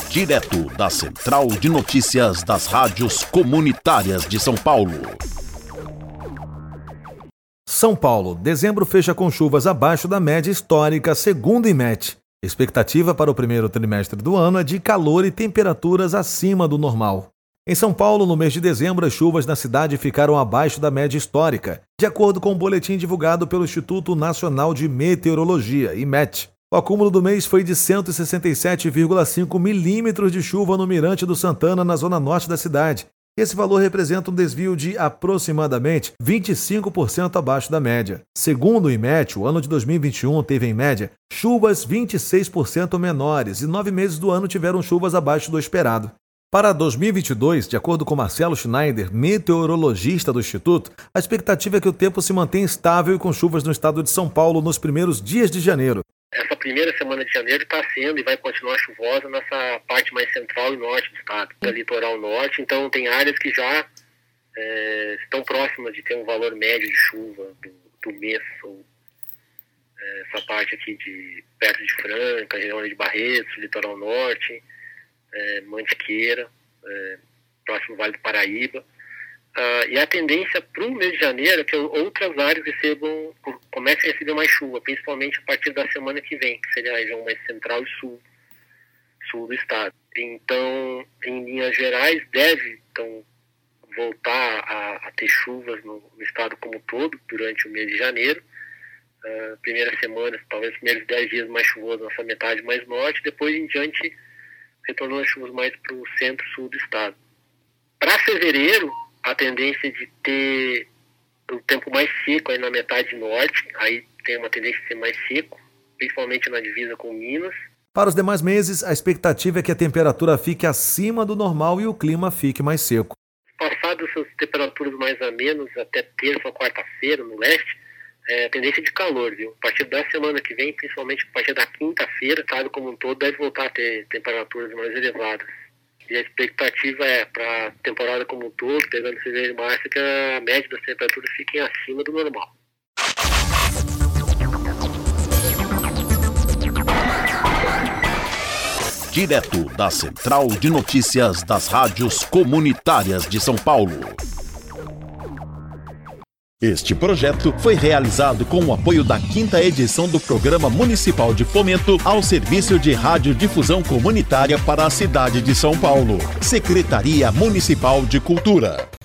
Direto da Central de Notícias das Rádios Comunitárias de São Paulo. São Paulo, dezembro fecha com chuvas abaixo da média histórica, segundo o IMET. Expectativa para o primeiro trimestre do ano é de calor e temperaturas acima do normal. Em São Paulo, no mês de dezembro, as chuvas na cidade ficaram abaixo da média histórica, de acordo com o boletim divulgado pelo Instituto Nacional de Meteorologia, IMET. O acúmulo do mês foi de 167,5 milímetros de chuva no Mirante do Santana, na zona norte da cidade. Esse valor representa um desvio de aproximadamente 25% abaixo da média. Segundo o IMET, o ano de 2021 teve, em média, chuvas 26% menores e 9 meses do ano tiveram chuvas abaixo do esperado. Para 2022, de acordo com Marcelo Schneider, meteorologista do Instituto, a expectativa é que o tempo se mantenha estável e com chuvas no estado de São Paulo nos primeiros dias de janeiro. Essa primeira semana de janeiro está sendo e vai continuar chuvosa nessa parte mais central e norte do estado, da litoral norte. Então tem áreas que já estão próximas de ter um valor médio de chuva do mês. Essa parte aqui perto de Franca, região de Barretos, litoral norte, Mantiqueira, próximo Vale do Paraíba. E a tendência para o mês de janeiro é que outras áreas comecem a receber mais chuva, principalmente a partir da semana que vem, que seria a região mais central e sul do estado. Então, em linhas gerais, deve voltar a ter chuvas no estado como um todo durante o mês de janeiro. Primeira semana, talvez os primeiros 10 dias mais chuvosos nessa metade mais norte, depois em diante retornando as chuvas mais para o centro-sul do estado. Para fevereiro, a tendência de ter o tempo mais seco aí na metade norte, aí tem uma tendência de ser mais seco, principalmente na divisa com Minas. Para os demais meses, a expectativa é que a temperatura fique acima do normal e o clima fique mais seco. Passadas essas temperaturas mais amenas até terça ou quarta-feira no leste, a tendência de calor, viu? A partir da semana que vem, principalmente a partir da quinta-feira, o estado como um todo deve voltar a ter temperaturas mais elevadas. E a expectativa para a temporada como um todo, pegando fevereiro e março, que a média das temperaturas fiquem acima do normal. Direto da Central de Notícias das Rádios Comunitárias de São Paulo. Este projeto foi realizado com o apoio da 5ª edição do Programa Municipal de Fomento ao Serviço de Radiodifusão Comunitária para a cidade de São Paulo. Secretaria Municipal de Cultura.